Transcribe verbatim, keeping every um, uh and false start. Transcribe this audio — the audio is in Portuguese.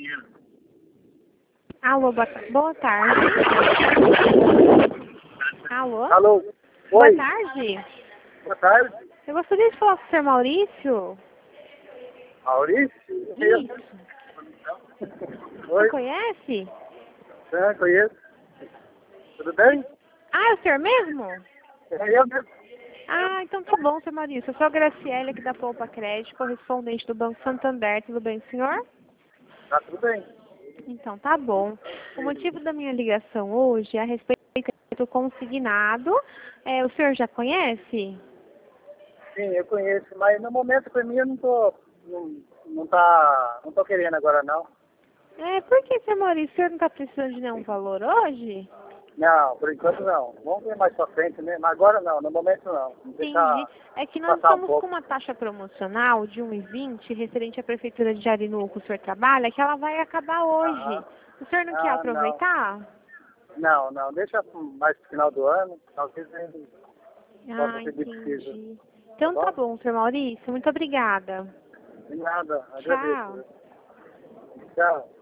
Alô, boa, boa tarde. Alô? Alô? Boa Oi. tarde. Boa tarde. Eu gostaria de falar com o senhor Maurício. Maurício? Isso. Você Oi. conhece? É, conheço. Tudo bem? Ah, é o senhor mesmo? É eu mesmo. Ah, então tá bom, senhor Maurício. Eu sou a Graciela aqui da Poupa Crédito, correspondente do Banco Santander. Tudo bem, senhor? Tá tudo bem. Então tá bom. O motivo da minha ligação hoje é a respeito do consignado. É, o senhor já conhece? Sim, eu conheço, mas no momento pra mim eu não tô. Não, não tá. Não tô querendo agora não. É, por que, senhor Maurício, o senhor não está precisando de nenhum valor hoje? Não, por enquanto não. Vamos ver mais pra frente, né? Mas agora não, no momento não. Vamos Entendi. deixar É que nós passar um estamos com pouco. uma taxa promocional de um vírgula vinte referente à Prefeitura de Jarinu que o senhor trabalha, que ela vai acabar hoje. Ah, O senhor não quer ah, não. aproveitar? Não, não. Deixa mais pro final do ano. Talvez ele possa Ah, ser difícil. entendi. Tá Então tá bom? bom, senhor Maurício. Muito obrigada. De nada. Tchau. Agradeço. Tchau.